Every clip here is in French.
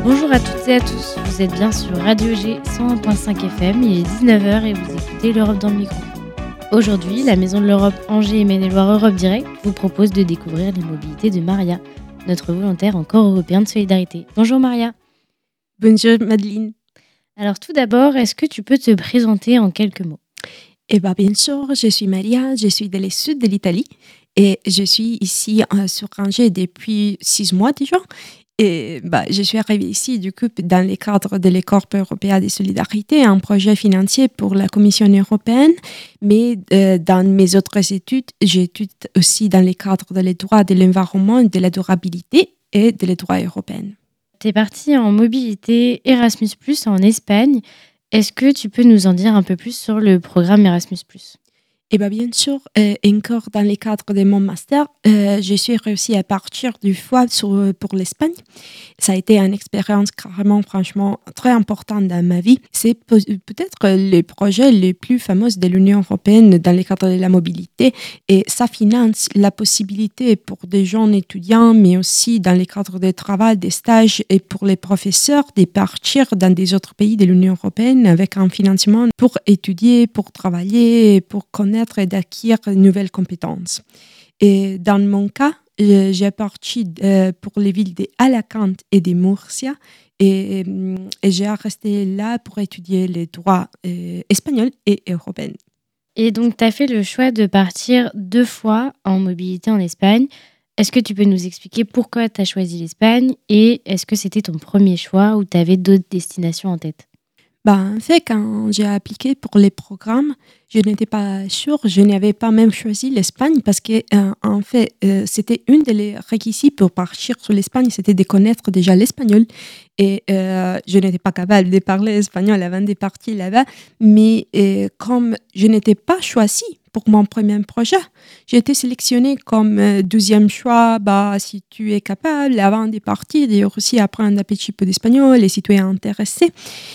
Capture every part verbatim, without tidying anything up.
Bonjour à toutes et à tous, vous êtes bien sur Radio G cent un virgule cinq F M, il est dix-neuf heures et vous écoutez l'Europe dans le micro. Aujourd'hui, la Maison de l'Europe Angers et Maine-et-Loire Europe Direct vous propose de découvrir les mobilités de Maria, notre volontaire en corps européen de solidarité. Bonjour Maria. Bonjour Madeleine. Alors tout d'abord, est-ce que tu peux te présenter en quelques mots ? Eh bien, bien sûr, je suis Maria, je suis de le sud de l'Italie et je suis ici euh, sur Angers depuis six mois déjà. Et bah, je suis arrivée ici du coup dans le cadre de l'Écorp européen de solidarité, un projet financier pour la Commission européenne. Mais euh, dans mes autres études, j'étudie aussi dans le cadre des droits de l'environnement, de la durabilité et des droits européens. Tu es partie en mobilité Erasmus plus, en Espagne. Est-ce que tu peux nous en dire un peu plus sur le programme Erasmus plus ? Eh bien, bien sûr, euh, encore dans le cadre de mon master, euh, je suis réussi à partir du fois sur, pour l'Espagne. Ça a été une expérience carrément, franchement, très importante dans ma vie. C'est pe- peut-être le projet le plus fameux de l'Union européenne dans le cadre de la mobilité et ça finance la possibilité pour des jeunes étudiants, mais aussi dans le cadre des travaux, des stages et pour les professeurs de partir dans des autres pays de l'Union européenne avec un financement pour étudier, pour travailler, pour connaître et d'acquérir de nouvelles compétences. Et dans mon cas, j'ai parti euh, pour les villes d'Alacant et de Murcia et, et j'ai resté là pour étudier les droits euh, espagnols et européens. Et donc, tu as fait le choix de partir deux fois en mobilité en Espagne. Est-ce que tu peux nous expliquer pourquoi tu as choisi l'Espagne et est-ce que c'était ton premier choix ou tu avais d'autres destinations en tête ? Bah, en fait, quand j'ai appliqué pour les programmes, je n'étais pas sûre, je n'avais pas même choisi l'Espagne parce que, euh, en fait, euh, c'était une des requis pour partir sur l'Espagne, c'était de connaître déjà l'espagnol. Et euh, je n'étais pas capable de parler espagnol avant de partir là-bas, mais euh, comme je n'étais pas choisie pour mon premier projet, j'ai été sélectionnée comme euh, deuxième choix. Bah, si tu es capable, avant de partir, de aussi apprendre un petit peu d'espagnol et si tu es intéressé.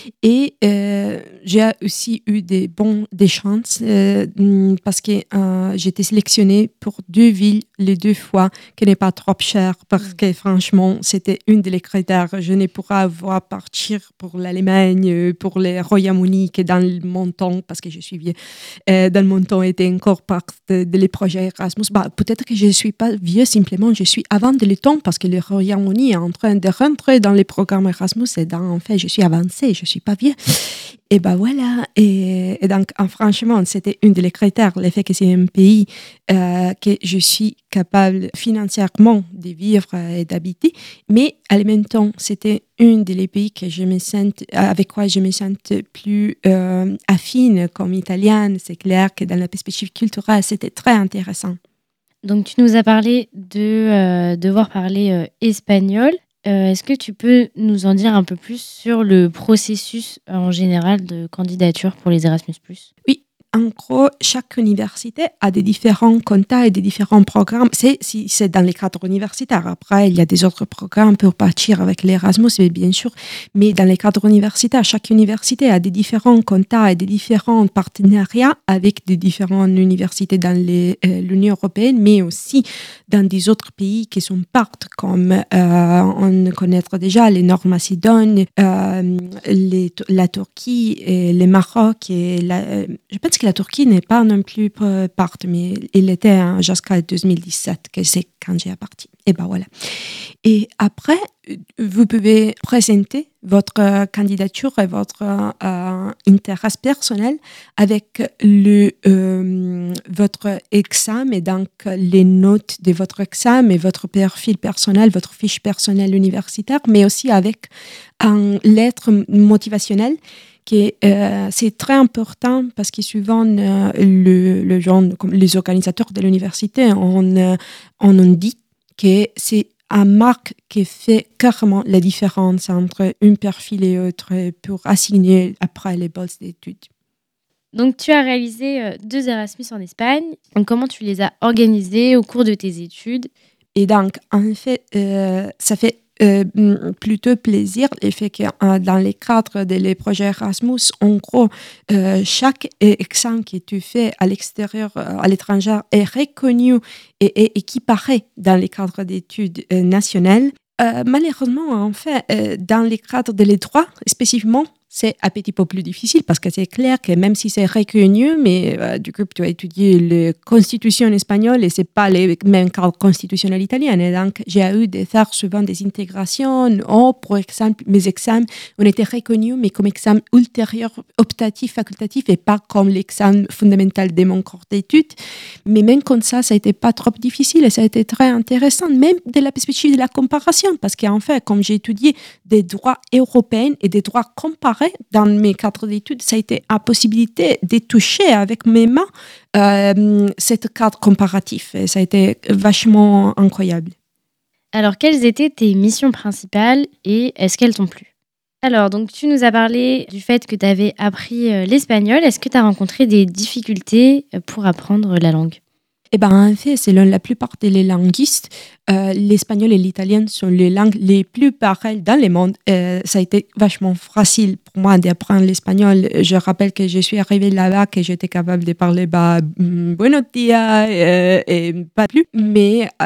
Et euh, j'ai aussi eu des bons des chances euh, parce que euh, j'ai été sélectionnée pour deux villes les deux fois, qui n'est pas trop cher parce que franchement, c'était une des critères. Je ne pourrais avoir partir pour l'Allemagne, pour le Royaume-Uni, qui dans le montant, parce que je suis vieux, euh, dans le montant était encore part de, de les projets Erasmus. Bah, peut-être que je ne suis pas vieux, simplement je suis avant de le temps parce que le Royaume-Uni est en train de rentrer dans les programmes Erasmus et dans, en fait, je suis avancée, je ne suis pas vieux. Et ben voilà, et, et donc en, franchement, c'était un des critères, le fait que c'est un pays euh, que je suis capable financièrement de vivre et d'habiter, mais en même temps, c'était un des pays que je me sens, avec quoi je me sens plus euh, affine comme italienne. C'est clair que dans la perspective culturelle, c'était très intéressant. Donc tu nous as parlé de euh, devoir parler euh, espagnol. Euh, est-ce que tu peux nous en dire un peu plus sur le processus euh, en général de candidature pour les Erasmus plus ? Oui, en gros, chaque université a des différents quotas et des différents programmes. C'est, si c'est dans les cadres universitaires. Après, il y a des autres programmes pour partir avec l'Erasmus, bien sûr. Mais dans les cadres universitaires, chaque université a des différents quotas et des différents partenariats avec des différentes universités dans les, euh, l'Union européenne, mais aussi dans des autres pays qui sont partes, comme euh, on connaît déjà les Nord-Macédoine, euh, les, la Turquie, et le Maroc. Et la, euh, je pense que la Turquie n'est pas non plus part, mais il était hein, jusqu'à deux mille dix-sept, que c'est quand j'ai parti. Et ben voilà. Et après, vous pouvez présenter votre candidature et votre euh, intérêt personnel avec le, euh, votre examen et donc les notes de votre examen et votre profil personnel, votre fiche personnelle universitaire, mais aussi avec une lettre motivationnelle qui euh, c'est très important parce que souvent euh, le, le genre, comme les organisateurs de l'université on, euh, on en dit que c'est un marque qui fait carrément la différence entre un profil et l'autre pour assigner après les bourses d'études. Donc tu as réalisé euh, deux Erasmus en Espagne. Donc, comment tu les as organisés au cours de tes études ? Et donc en fait euh, ça fait Euh, plutôt plaisir le fait que euh, dans les cadres des projets Erasmus, en gros, euh, chaque examen que tu fais à l'extérieur, euh, à l'étranger, est reconnu et est équiparé dans les cadres d'études euh, nationales. Euh, malheureusement, en fait, euh, dans les cadres des droits, spécifiquement, c'est un petit peu plus difficile parce que c'est clair que même si c'est reconnu, mais euh, du coup, tu as étudié la constitution espagnole et c'est pas les mêmes cadres constitutionnels italiens. Et donc, j'ai eu de faire souvent des intégrations. Oh, pour exemple, mes examens ont été reconnus, mais comme examen ultérieur, optatif, facultatif et pas comme l'examen fondamental de mon corps d'études. Mais même comme ça, ça a été pas trop difficile et ça a été très intéressant, même de la perspective de la comparaison, parce qu'en fait, comme j'ai étudié des droits européens et des droits comparés dans mes cadres d'études, ça a été la possibilité de toucher avec mes mains euh, cette cadre comparatif. Et ça a été vachement incroyable. Alors, quelles étaient tes missions principales et est-ce qu'elles t'ont plu? Alors, donc tu nous as parlé du fait que tu avais appris euh, l'espagnol. Est-ce que tu as rencontré des difficultés euh, pour apprendre la langue? Eh ben, en fait, selon la plupart des linguistes, euh, l'espagnol et l'italien sont les langues les plus pareilles dans le monde. Euh, ça a été vachement facile pour moi d'apprendre l'espagnol. Je rappelle que je suis arrivée là-bas, que j'étais capable de parler bah, buenos dias euh, et pas plus. Mais à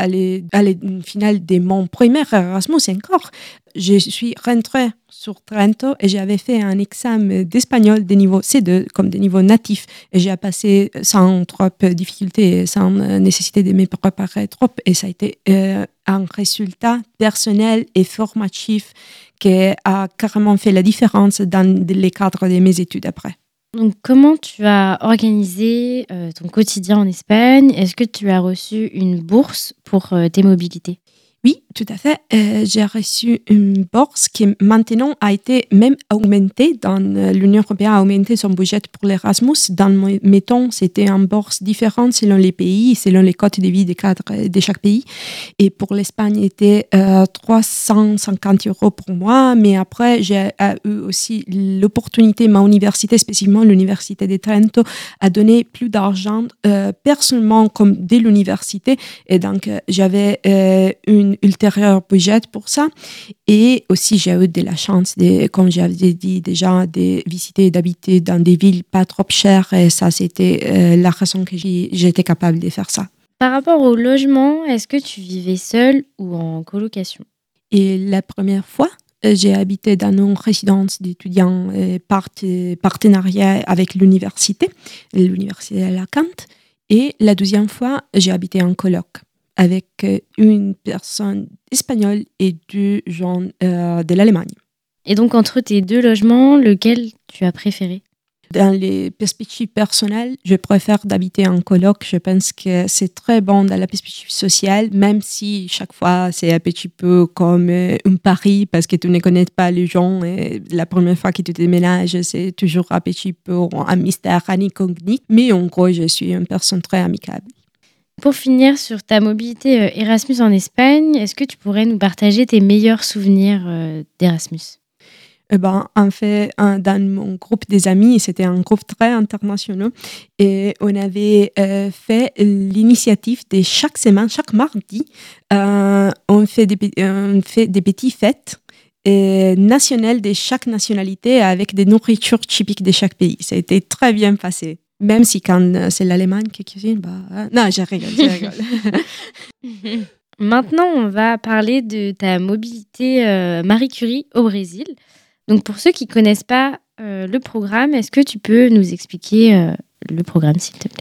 la finale de mon premier Erasmus encore, je suis rentrée sur Trento et j'avais fait un examen d'espagnol de niveau C deux, comme de niveau natif. Et j'ai passé sans trop de difficultés, sans nécessité de me préparer trop. Et ça a été euh, un résultat personnel et formatif qui a carrément fait la différence dans les cadres de mes études après. Donc, comment tu as organisé euh, ton quotidien en Espagne? Est-ce que tu as reçu une bourse pour euh, tes mobilités? Oui, tout à fait. Euh, j'ai reçu une bourse qui maintenant a été même augmentée. Dans l'Union européenne a augmenté son budget pour l'Erasmus. Dans mes temps, c'était une bourse différente selon les pays, selon les cotes de vie des cadres de chaque pays. Et pour l'Espagne, c'était euh, trois cent cinquante euros pour moi. Mais après, j'ai eu aussi l'opportunité, ma université, spécifiquement l'université de Trento, a donné plus d'argent euh, personnellement comme dès l'université. Et donc, euh, j'avais euh, une ultérieur budget pour ça. Et aussi, j'ai eu de la chance, de, comme j'avais dit déjà, de visiter et d'habiter dans des villes pas trop chères. Et ça, c'était euh, la raison que j'ai, j'étais capable de faire ça. Par rapport au logement, est-ce que tu vivais seule ou en colocation? Et la première fois, j'ai habité dans une résidence d'étudiants euh, part, partenariat avec l'université, l'université d'Alacant. Et la deuxième fois, j'ai habité en coloc avec une personne espagnole et deux gens euh, de l'Allemagne. Et donc, entre tes deux logements, lequel tu as préféré? Dans les perspectives personnelles, je préfère d'habiter en coloc. Je pense que c'est très bon dans la perspective sociale, même si chaque fois c'est un petit peu comme un pari parce que tu ne connais pas les gens. Et la première fois que tu déménages, c'est toujours un petit peu un mystère, un incognito. Mais en gros, je suis une personne très amicable. Pour finir sur ta mobilité Erasmus en Espagne, est-ce que tu pourrais nous partager tes meilleurs souvenirs d'Erasmus? Eh ben, en fait, dans mon groupe des amis, c'était un groupe très international et on avait euh, fait l'initiative de chaque semaine, chaque mardi, euh, on, fait des, on fait des petites fêtes euh, nationales de chaque nationalité avec des nourritures typiques de chaque pays. Ça a été très bien passé. Même si quand c'est l'Allemagne qui cuisine, bah... Non, je rigole, je rigole. Maintenant, on va parler de ta mobilité euh, Marie Curie au Brésil. Donc, pour ceux qui ne connaissent pas euh, le programme, est-ce que tu peux nous expliquer euh, le programme, s'il te plaît?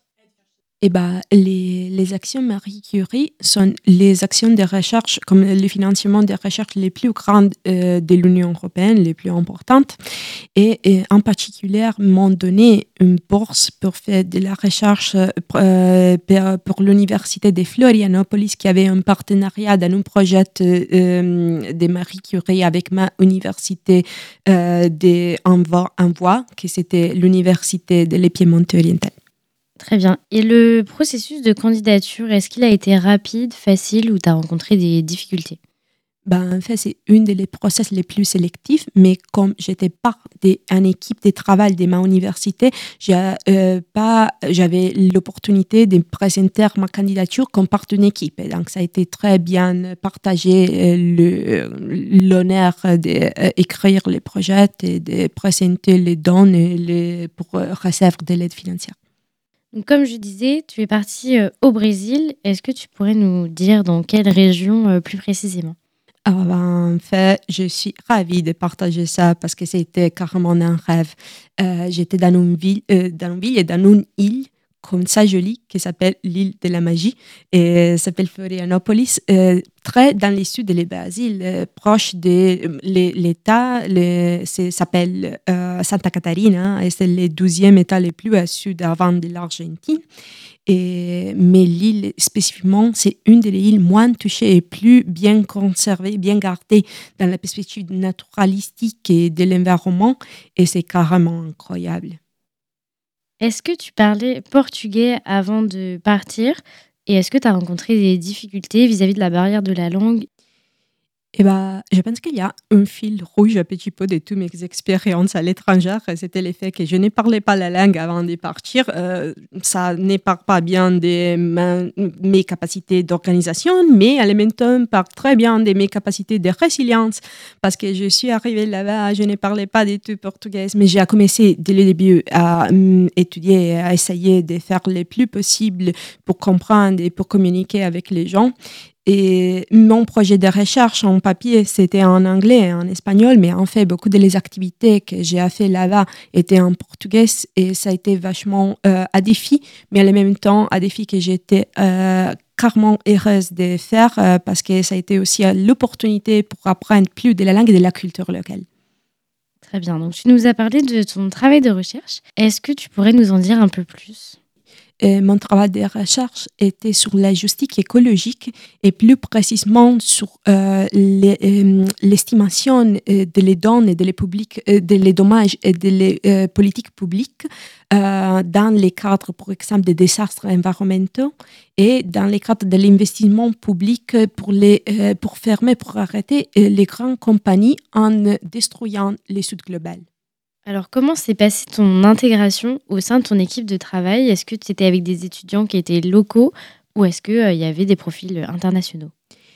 Eh ben, les, les actions Marie Curie sont les actions de recherche, comme le financement des recherches les plus grandes euh, de l'Union européenne, les plus importantes. Et, et en particulier, m'ont donné une bourse pour faire de la recherche euh, pour, pour l'université de Florianopolis, qui avait un partenariat dans un projet euh, de Marie Curie avec ma université euh, d'Envoi, qui c'était l'université de l'Epiemonte oriental. Très bien. Et le processus de candidature, est-ce qu'il a été rapide, facile ou tu as rencontré des difficultés? Ben, en fait, c'est une des process les plus sélectifs, mais comme j'étais part d'une équipe de travail de ma université, j'ai, euh, pas, j'avais l'opportunité de présenter ma candidature comme part d'une équipe. Et donc, ça a été très bien partagé, euh, le, l'honneur d'écrire les projets et de présenter les dons et les, pour recevoir de l'aide financière. Donc, comme je disais, tu es partie euh, au Brésil. Est-ce que tu pourrais nous dire dans quelle région euh, plus précisément? Ah ben, en fait, je suis ravie de partager ça parce que c'était carrément un rêve. Euh, j'étais dans une ville, euh, dans une ville et dans une île comme ça jolie qui s'appelle l'île de la magie et s'appelle Florianopolis, euh, très dans le sud de le Brésil, euh, proche de les- l'État, le- c'est- s'appelle euh, Santa Catarina et c'est le douzième État le plus à sud avant de l'Argentine. Et, mais l'île spécifiquement, c'est une des îles moins touchées et plus bien conservées, bien gardées dans la perspective naturalistique et de l'environnement. Et c'est carrément incroyable. Est-ce que tu parlais portugais avant de partir? Et est-ce que tu as rencontré des difficultés vis-à-vis de la barrière de la langue? Eh ben, je pense qu'il y a un fil rouge un petit peu de toutes mes expériences à l'étranger. C'était le fait que je ne parlais pas la langue avant de partir. Euh, ça ne part pas bien de ma- mes capacités d'organisation, mais en même temps, part très bien de mes capacités de résilience. Parce que je suis arrivée là-bas, je ne parlais pas du tout portugais, mais j'ai commencé dès le début à hum, étudier, à essayer de faire le plus possible pour comprendre et pour communiquer avec les gens. Et mon projet de recherche en papier, c'était en anglais et en espagnol, mais en fait, beaucoup de les activités que j'ai fait là-bas étaient en portugais et ça a été vachement euh, à défi, mais en même temps, à défi que j'étais euh, carrément heureuse de faire euh, parce que ça a été aussi euh, l'opportunité pour apprendre plus de la langue et de la culture locale. Très bien. Donc, tu nous as parlé de ton travail de recherche. Est-ce que tu pourrais nous en dire un peu plus? Et mon travail de recherche était sur la justice écologique et plus précisément sur euh, les, euh, l'estimation euh, de les dons et de les, publics, euh, de les dommages et de les euh, politiques publiques euh, dans les cadres, par exemple, des désastres environnementaux et dans les cadres de l'investissement public pour, les, euh, pour fermer, pour arrêter euh, les grandes compagnies en détruisant le sud global. Alors, comment s'est passée ton intégration au sein de ton équipe de travail? Est-ce que tu étais avec des étudiants qui étaient locaux ou est-ce qu'il euh, y avait des profils euh, internationaux?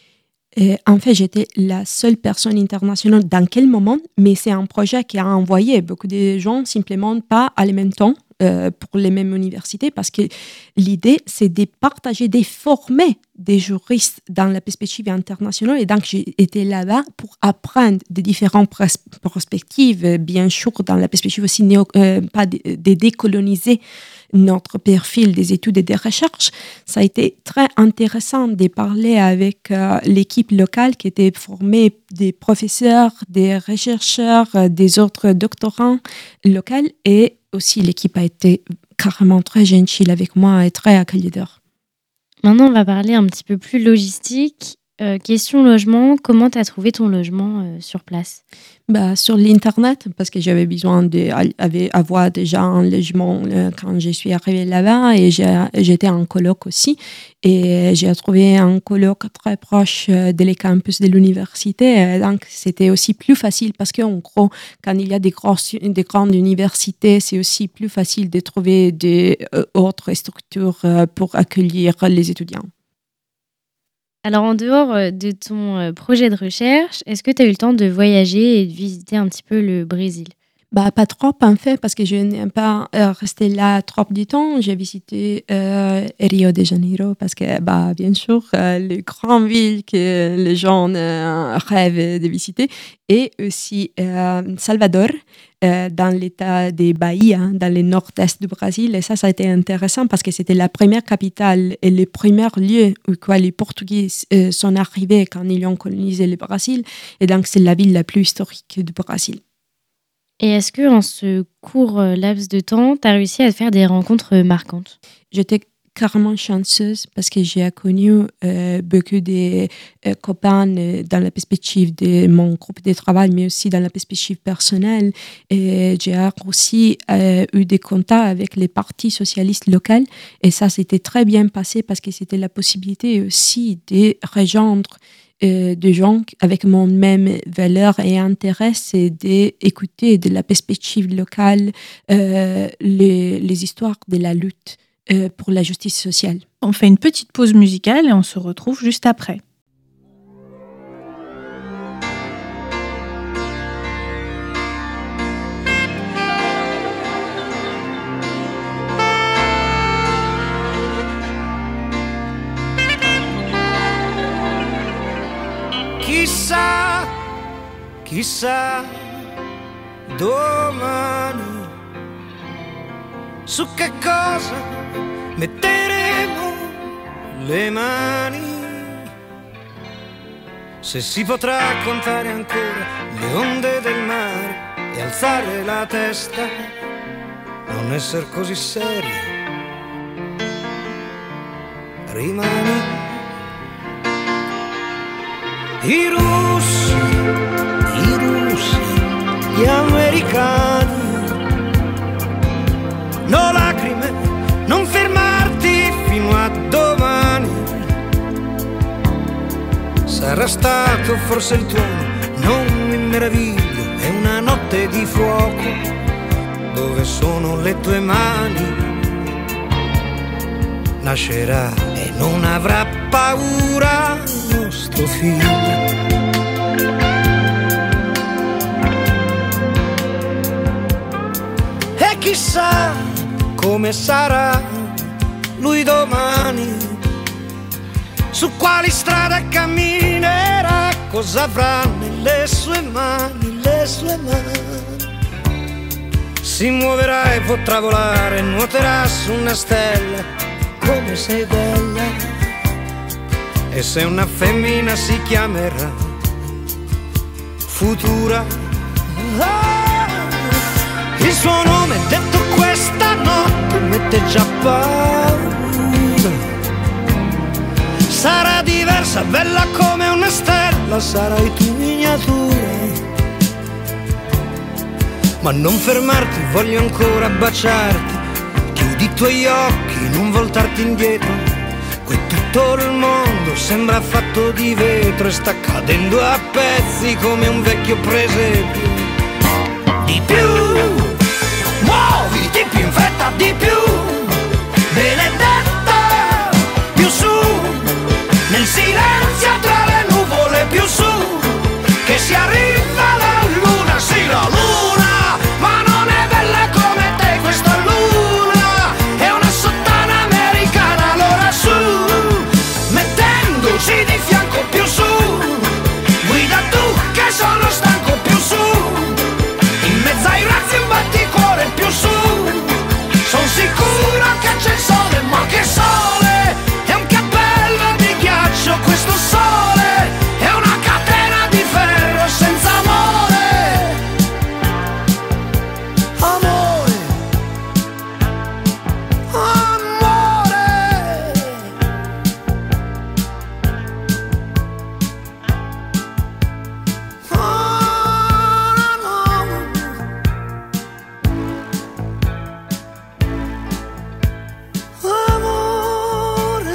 Et en fait, j'étais la seule personne internationale dans quel moment, mais c'est un projet qui a envoyé beaucoup de gens simplement pas à le même temps euh, pour les mêmes universités parce que l'idée, c'est de partager, de former des juristes dans la perspective internationale. Et donc, j'ai été là-bas pour apprendre des différentes pres- perspectives, bien sûr, dans la perspective aussi néo, euh, pas de, de décoloniser notre profil des études et des recherches. Ça a été très intéressant de parler avec euh, l'équipe locale qui était formée des professeurs, des chercheurs, euh, des autres doctorants locaux et aussi l'équipe a été carrément très gentille avec moi et très accueilleur. Maintenant, on va parler un petit peu plus logistique. Euh, question logement, comment tu as trouvé ton logement euh, sur place? Bah, sur l'Internet, parce que j'avais besoin d'avoir déjà un logement euh, quand je suis arrivée là-bas et j'ai- j'étais en coloc aussi. Et j'ai trouvé un coloc très proche euh, de les campus de l'université. Euh, Donc, c'était aussi plus facile parce qu'en gros, quand il y a des, grosses, des grandes universités, c'est aussi plus facile de trouver des euh, autres structures euh, pour accueillir les étudiants. Alors, en dehors euh, de ton euh, projet de recherche, est-ce que tu as eu le temps de voyager et de visiter un petit peu le Brésil? Bah, pas trop, en fait, parce que je n'ai pas euh, resté là trop du temps. J'ai visité euh, Rio de Janeiro parce que, bah, bien sûr, euh, les grandes villes que les gens euh, rêvent de visiter. Et aussi euh, Salvador, euh, dans l'état de Bahia, dans le nord-est du Brésil. Et ça, ça a été intéressant parce que c'était la première capitale et le premier lieu où quoi, les Portugais euh, sont arrivés quand ils ont colonisé le Brésil. Et donc, c'est la ville la plus historique du Brésil. Et est-ce que en ce court euh, laps de temps, tu as réussi à faire des rencontres euh, marquantes? J'étais carrément chanceuse parce que j'ai connu euh, beaucoup de euh, copains euh, dans la perspective de mon groupe de travail, mais aussi dans la perspective personnelle. Et j'ai aussi euh, eu des contacts avec les partis socialistes locaux. Et ça, c'était très bien passé parce que c'était la possibilité aussi de rejoindre euh, des gens avec mon même valeur et intérêt, c'est d'écouter de la perspective locale euh, les, les histoires de la lutte euh, pour la justice sociale. On fait une petite pause musicale et on se retrouve juste après. Chissà chissà domani su che cosa metteremo le mani, se si potrà contare ancora le onde del mare e alzare la testa, non essere così seri, rimani. I russi, i russi, gli americani, no lacrime, non fermarti fino a domani. Sarà stato forse il tuono, non mi meraviglio, è una notte di fuoco, dove sono le tue mani? Nascerà e non avrà paura il nostro figlio. E chissà come sarà lui domani, su quali strade camminerà, cosa avrà nelle sue mani, le sue mani. Si muoverà e potrà volare, nuoterà su una stella, come sei bella. E se una femmina si chiamerà Futura, ah, il suo nome detto questa notte mette già paura. Sarà diversa, bella come una stella, sarai tu miniatura. Ma non fermarti, voglio ancora baciarti. Chiudi i tuoi occhi, non voltarti indietro. Qui tutto il mondo sembra fatto di vetro e sta cadendo a pezzi come un vecchio presepio. Di più, muoviti più in fretta, di più, benedetta, più su, nel silenzio tra le nuvole, più su, che si arriva la luna, sì la luna, ma non è bella come te questa luna, è una sottana americana, allora su, mettendoci di fianco più su, guida tu che sono stanco più su, in mezzo ai razzi un batticuore più su, son sicuro che c'è il sole, ma che sole, è un cappello di ghiaccio questo sole, è una catena di ferro senza amore, amore, amore. Ah, no. Amore.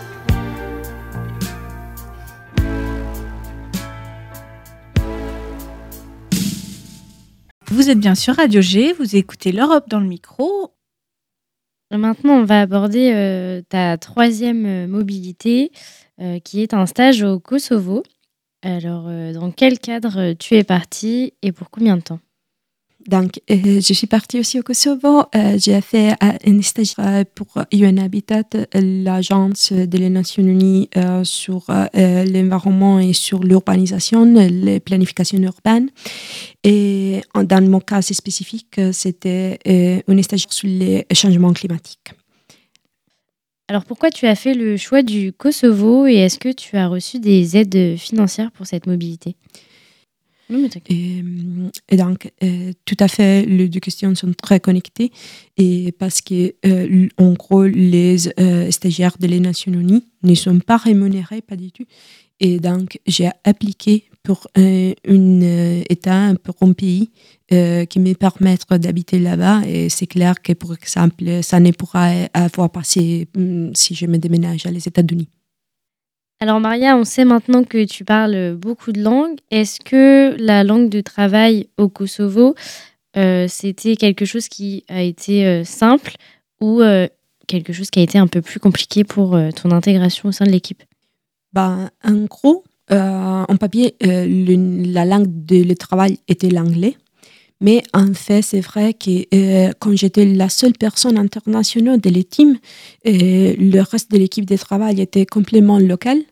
Vous êtes bien sur Radio G, vous écoutez l'Europe dans le micro. Maintenant, on va aborder euh, ta troisième euh, mobilité, euh, qui est un stage au Kosovo. Alors, euh, dans quel cadre euh, tu es partie et pour combien de temps? Donc, euh, je suis partie aussi au Kosovo. Euh, j'ai fait euh, un stage euh, pour U N Habitat, euh, l'agence des Nations Unies euh, sur euh, l'environnement et sur l'urbanisation, la planification urbaine. Et en- dans mon cas spécifique, euh, c'était euh, un stage sur les changements climatiques. Alors, pourquoi tu as fait le choix du Kosovo et est-ce que tu as reçu des aides financières pour cette mobilité? Non, mais t'inquiète. Et, et donc, euh, tout à fait, les deux questions sont très connectées. Et parce que, euh, en gros, les euh, stagiaires de les Nations Unies ne sont pas rémunérés, pas du tout. Et donc, j'ai appliqué pour euh, un euh, État, pour un pays euh, qui me permette d'habiter là-bas. Et c'est clair que, par exemple, ça ne pourra avoir passé hum, si je me déménage à les États-Unis. Alors Maria, on sait maintenant que tu parles beaucoup de langues. Est-ce que la langue de travail au Kosovo, euh, c'était quelque chose qui a été euh, simple ou euh, quelque chose qui a été un peu plus compliqué pour euh, ton intégration au sein de l'équipe? Ben, en gros, euh, en papier, euh, le- la langue de le travail était l'anglais. Mais en fait, c'est vrai que euh, quand j'étais la seule personne internationale de l'équipe, euh, le reste de l'équipe de travail était complètement local.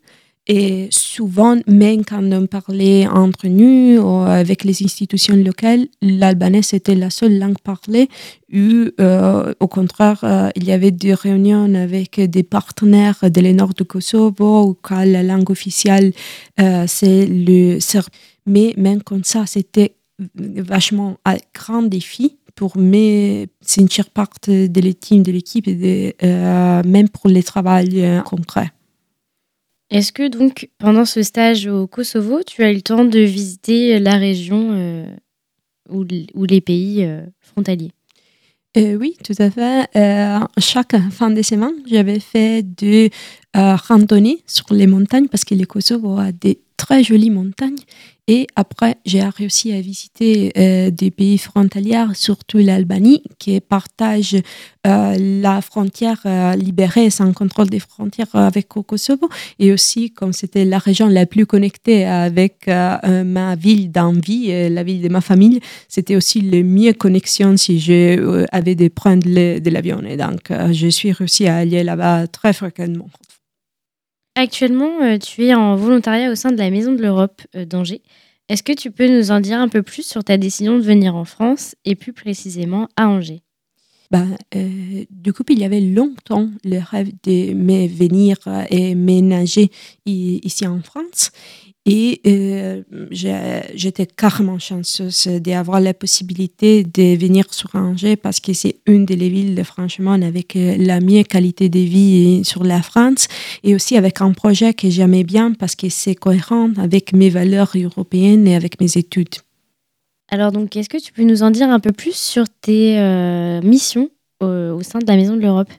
Et souvent, même quand on parlait entre nous ou avec les institutions locales, l'albanais était la seule langue parlée. Ou, euh, au contraire, euh, il y avait des réunions avec des partenaires de le nord du Kosovo où quand la langue officielle, euh, c'est le serbe. Mais même comme ça, c'était vachement un grand défi pour me sentir partie de l'équipe, de l'équipe et de, euh, même pour le travail euh, concret. Est-ce que donc, pendant ce stage au Kosovo, tu as eu le temps de visiter la région euh, ou, ou les pays euh, frontaliers? Euh, oui, tout à fait. Euh, chaque fin de semaine, j'avais fait des euh, randonnées sur les montagnes parce que le Kosovo a des très jolies montagnes. Et après, j'ai réussi à visiter euh, des pays frontaliers, surtout l'Albanie, qui partage euh, la frontière euh, libérée sans contrôle des frontières avec le Kosovo. Et aussi, comme c'était la région la plus connectée avec euh, ma ville d'envie, euh, la ville de ma famille, c'était aussi la meilleure connexion si je euh, avais de prendre le, de l'avion. Et donc, euh, je suis réussi à aller là-bas très fréquemment. Actuellement, euh, tu es en volontariat au sein de la Maison de l'Europe euh, d'Angers. Est-ce que tu peux nous en dire un peu plus sur ta décision de venir en France et plus précisément à Angers? Ben, euh, du coup, il y avait longtemps le rêve de me venir et ménager ici en France. Et euh, j'étais carrément chanceuse d'avoir la possibilité de venir sur Angers parce que c'est une des villes, franchement, avec la meilleure qualité de vie sur la France et aussi avec un projet que j'aimais bien parce que c'est cohérent avec mes valeurs européennes et avec mes études. Alors donc, est-ce que tu peux nous en dire un peu plus sur tes euh, missions au, au sein de la Maison de l'Europe?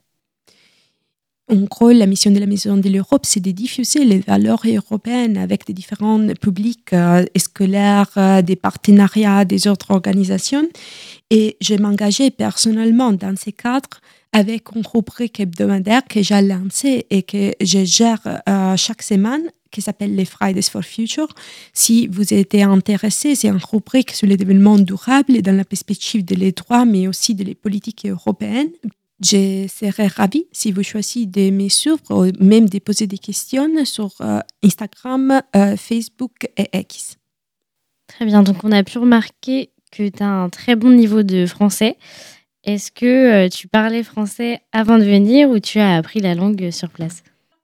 En gros, la mission de la Maison de l'Europe, c'est de diffuser les valeurs européennes avec des différents publics euh, scolaires, euh, des partenariats, des autres organisations. Et je m'engageais personnellement dans ces cadres avec une rubrique hebdomadaire que j'ai lancée et que je gère euh, chaque semaine, qui s'appelle les Fridays for Future. Si vous êtes intéressé, c'est une rubrique sur les développements durables et dans la perspective des droits, mais aussi des politiques européennes. Je serais ravie si vous choisissez de me suivre ou même de poser des questions sur euh, Instagram, euh, Facebook et X. Très bien, donc on a pu remarquer que tu as un très bon niveau de français. Est-ce que euh, tu parlais français avant de venir ou tu as appris la langue sur place?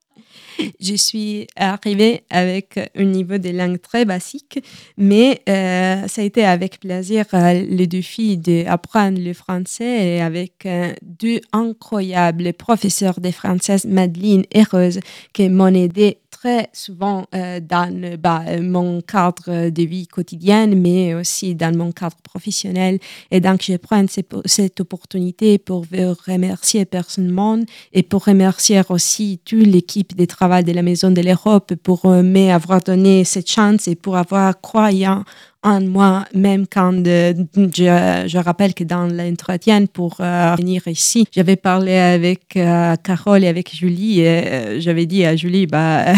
Je suis arrivée avec un niveau de langue très basique, mais euh, ça a été avec plaisir euh, le défi d'apprendre le français et avec euh, deux incroyables professeurs de français, Madeleine et Rose, qui m'ont aidé très souvent euh, dans bah, mon cadre de vie quotidienne, mais aussi dans mon cadre professionnel. Et donc, je prends cette opportunité pour vous remercier personnellement et pour remercier aussi toute l'équipe de travail de la Maison de l'Europe pour euh, m'avoir donné cette chance et pour avoir croyé en moi, même quand euh, je, je rappelle que dans l'entretien pour euh, venir ici, j'avais parlé avec euh, Carole et avec Julie et euh, j'avais dit à Julie, bah,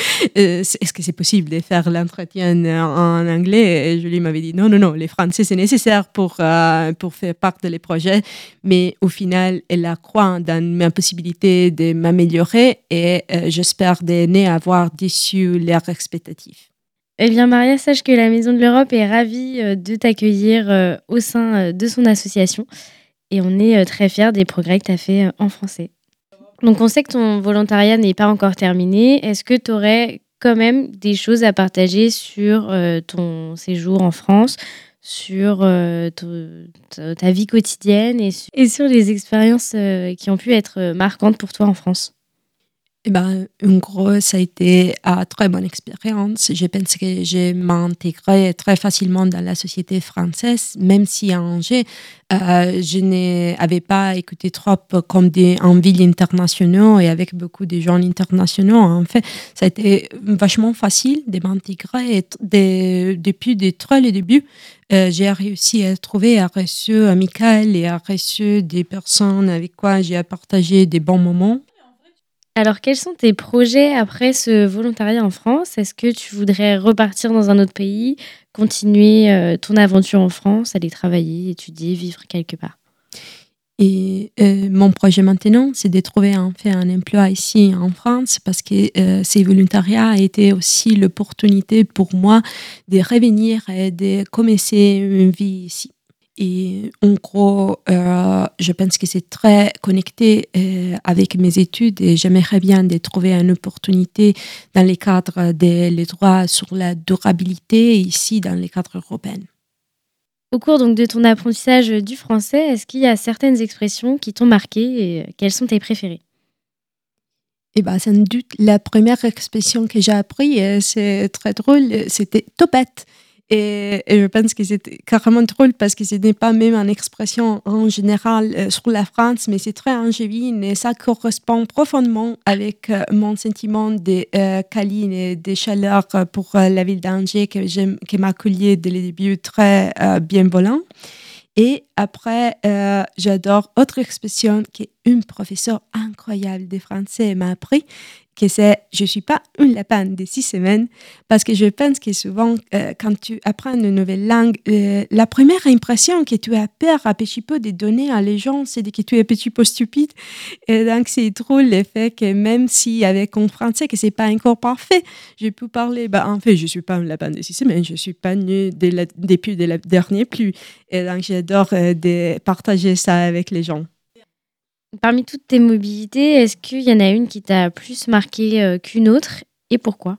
est-ce que c'est possible de faire l'entretien en anglais? Et Julie m'avait dit, non, non, non, les français, c'est nécessaire pour, euh, pour faire partie des projets. Mais au final, elle a croit dans ma possibilité de m'améliorer et euh, j'espère de n'avoir déçu leurs expectatives. Eh bien, Maria, sache que la Maison de l'Europe est ravie euh, de t'accueillir euh, au sein euh, de son association et on est euh, très fiers des progrès que tu as fait euh, en français. Donc, on sait que ton volontariat n'est pas encore terminé. Est-ce que tu aurais quand même des choses à partager sur euh, ton séjour en France, sur euh, t- t- ta vie quotidienne et, su- et sur les expériences euh, qui ont pu être euh, marquantes pour toi en France? Eh ben, en gros, ça a été une très bonne expérience. Je pense que je m'intégrais très facilement dans la société française, même si à Angers, euh, je n'avais pas écouté trop comme des, en ville internationaux et avec beaucoup de gens internationaux. En fait, ça a été vachement facile de m'intégrer. Et de, depuis de très le début, euh, j'ai réussi à trouver un réseau amical et un réseau des personnes avec quoi j'ai partagé des bons moments. Alors, quels sont tes projets après ce volontariat en France? Est-ce que tu voudrais repartir dans un autre pays, continuer euh, ton aventure en France, aller travailler, étudier, vivre quelque part? Et euh, mon projet maintenant, c'est de trouver en fait un emploi ici en France parce que euh, ces volontariats a été aussi l'opportunité pour moi de revenir et de commencer une vie ici. Et en gros, euh, je pense que c'est très connecté euh, avec mes études et j'aimerais bien de trouver une opportunité dans les cadres des les droits sur la durabilité ici dans les cadres européens. Au cours donc de ton apprentissage du français, est-ce qu'il y a certaines expressions qui t'ont marqué et quelles sont tes préférées? Et bien, sans doute, la première expression que j'ai appris, euh, c'est très drôle, c'était topette. Et, et je pense que c'était carrément drôle parce que ce n'est pas même une expression en général euh, sur la France, mais c'est très angevine et ça correspond profondément avec euh, mon sentiment de euh, câlin et de chaleur pour euh, la ville d'Angers que j'aime, qui m'a accueilli dès le début très euh, bienveillant. Et après, euh, j'adore autre expression qu'une professeure incroyable de français m'a appris, que c'est « je ne suis pas une lapin de six semaines » parce que je pense que souvent, euh, quand tu apprends une nouvelle langue, euh, la première impression que tu as peur un petit peu de donner à les gens, c'est que tu es un petit peu stupide. Et donc, c'est drôle le fait que même si avec un français, que ce n'est pas encore parfait, je peux parler, bah, en fait, je ne suis pas une lapin de six semaines, je ne suis pas née de la, depuis la dernière pluie. Et donc, j'adore euh, de partager ça avec les gens. Parmi toutes tes mobilités, est-ce qu'il y en a une qui t'a plus marqué euh, qu'une autre et pourquoi?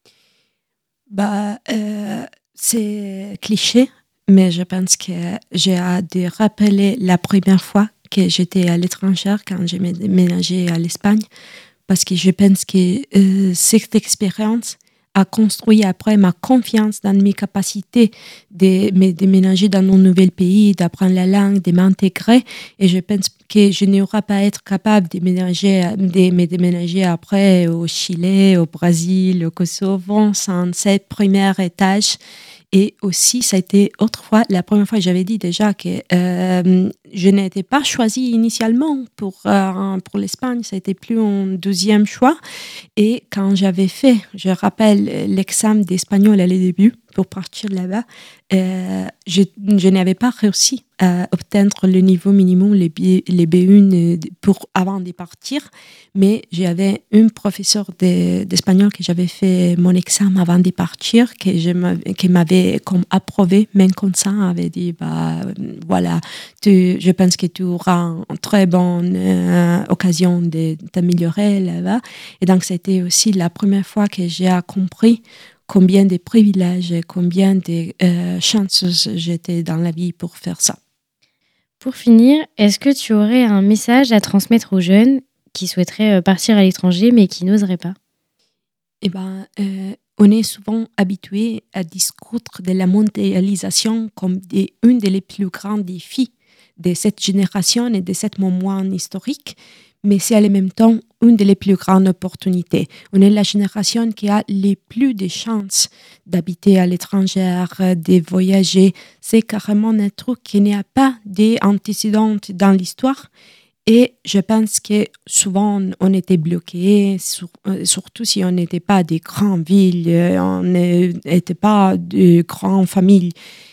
Bah, euh, c'est cliché, mais je pense que j'ai à de rappeler la première fois que j'étais à l'étranger quand j'ai déménagé à l'Espagne, parce que je pense que euh, cette expérience a construit après ma confiance dans mes capacités de me déménager dans un nouvel pays, d'apprendre la langue, de m'intégrer. Et je pense que je n'aurais pas être capable de, ménager, de me déménager après au Chili, au Brésil, au Kosovo, sans cette première étage. Et aussi, ça a été autrefois, la première fois que j'avais dit déjà que euh, je n'étais pas choisie initialement pour, euh, pour l'Espagne, ça a été plus un deuxième choix. Et quand j'avais fait, je rappelle, l'examen d'espagnol à le début pour partir là-bas, euh, je, je n'avais pas réussi à obtenir le niveau minimum, les, B, les B un, pour, avant de partir. Mais j'avais une professeure de, d'espagnol que j'avais fait mon examen avant de partir, que je m'avais, qui m'avait comme approuvé, même comme ça, avait dit, bah, voilà, tu, je pense que tu auras une très bonne euh, occasion de t'améliorer là-bas. Et donc, c'était aussi la première fois que j'ai compris combien de privilèges, combien de euh, chances j'étais dans la vie pour faire ça. Pour finir, est-ce que tu aurais un message à transmettre aux jeunes qui souhaiteraient partir à l'étranger mais qui n'oseraient pas? Eh ben, euh, on est souvent habitué à discuter de la mondialisation comme des, une des plus grands défis de cette génération et de ce moment historique, mais c'est en même temps une des plus grandes opportunités. On est la génération qui a les plus de chances d'habiter à l'étranger, de voyager. C'est carrément un truc qui n'y a pas d'antécédents dans l'histoire. Et je pense que souvent, on était bloqué, sur, euh, surtout si on n'était pas des grandes villes, on n'était pas de grandes familles.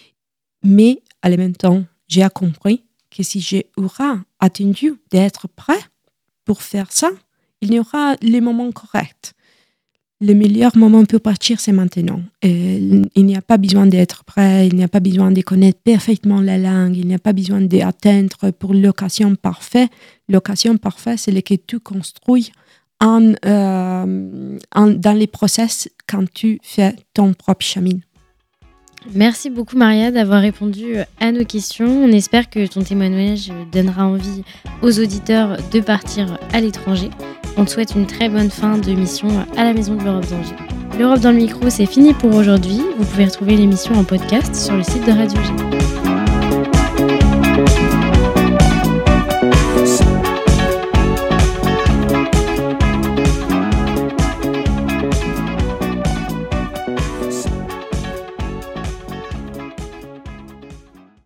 Mais en même temps, j'ai compris que si j'aurais attendu d'être prêt pour faire ça, il y aura les moments corrects. Le meilleur moment pour partir, c'est maintenant. Et il n'y a pas besoin d'être prêt, il n'y a pas besoin de connaître parfaitement la langue, il n'y a pas besoin d'atteindre pour l'occasion parfaite. L'occasion parfaite, c'est ce que tu construis en, euh, en, dans les process quand tu fais ton propre chemin. Merci beaucoup Maria d'avoir répondu à nos questions. On espère que ton témoignage donnera envie aux auditeurs de partir à l'étranger. On te souhaite une très bonne fin de mission à la Maison de l'Europe d'Angers. L'Europe dans le micro, c'est fini pour aujourd'hui. Vous pouvez retrouver l'émission en podcast sur le site de Radio G.